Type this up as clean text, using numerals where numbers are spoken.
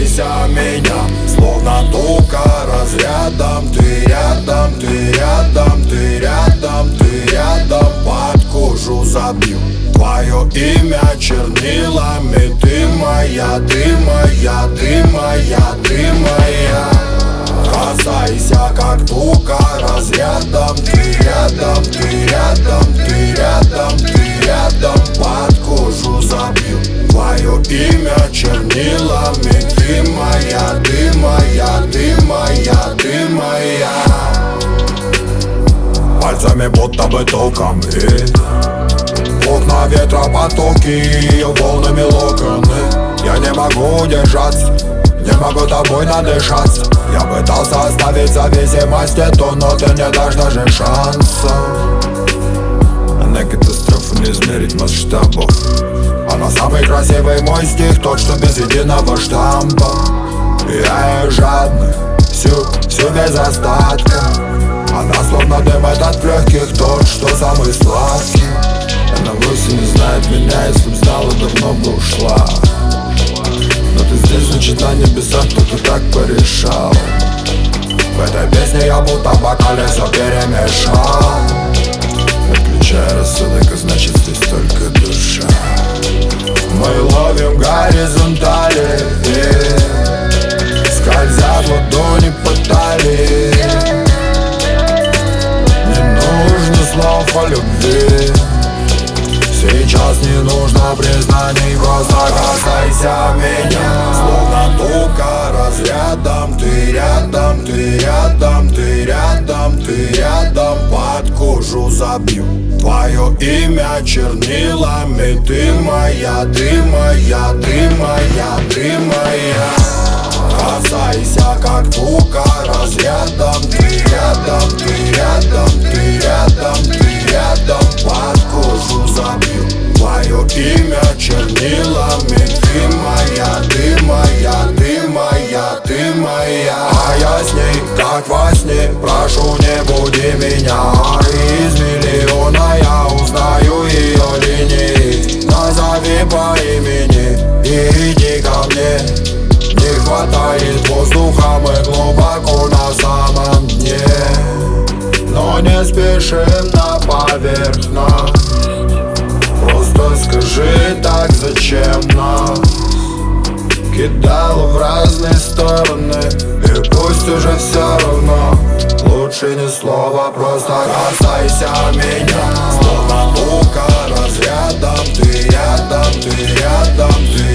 Касайся меня, словно тока разрядом. Ты рядом, ты рядом, ты рядом, ты рядом. Под кожу забью твое имя чернилами. Ты моя, ты моя, ты моя, ты моя. Касайся как тока разрядом. Ты рядом, ты рядом, ты рядом, ты рядом. Под кожу забью твое имя чернилами. Ты моя, ты моя, ты моя, ты моя. Пальцами будто бы током бьет. Окна ветра потоки, волнами локоны. Я не могу удержаться, не могу тобой надышаться. Я пытался оставить зависимость эту, но ты не дашь даже шанса. Она катастрофа, не измерить масштабов. Она самый красивый мой стих, тот, что без единого штампа. Я ее жадный, всю без остатка. Она словно дым от легких, тот, что самый сладкий. Она вовсе не знает меня, если б знала, давно бы ушла. Но ты здесь, значит на небесах кто-то так порешал. В этой песне я будто в бокале все перемешал. Отключая рассудок, а значит здесь только душа. Мы ловим горизонтали, скользят ладони по талии. Не нужно слов о любви, сейчас не нужно признаний. Просто касайся меня, словно тока разрядом. Ты рядом, ты рядом, ты рядом, ты рядом. Под кожу забью твое имя чернилами. Ты моя, ты моя, ты моя, ты моя. Касайся как тока разрядом. Ты рядом, ты рядом, ты рядом, ты рядом. Под кожу забью твое имя чернилами. Ты моя, ты моя, ты моя, ты моя. А я с ней, как во сне, прошу, не буди меня. Из миллиона я узнаю ее линии. Назови по имени и иди ко мне. Не хватает воздуха, мы глубоко на самом дне. Но не спешим на поверхность. Просто скажи так, зачем нас кидало в разные стороны. И пусть уже все равно, лучше ни слова, просто касайся меня. Словно тока разрядом. Ты рядом, ты рядом, ты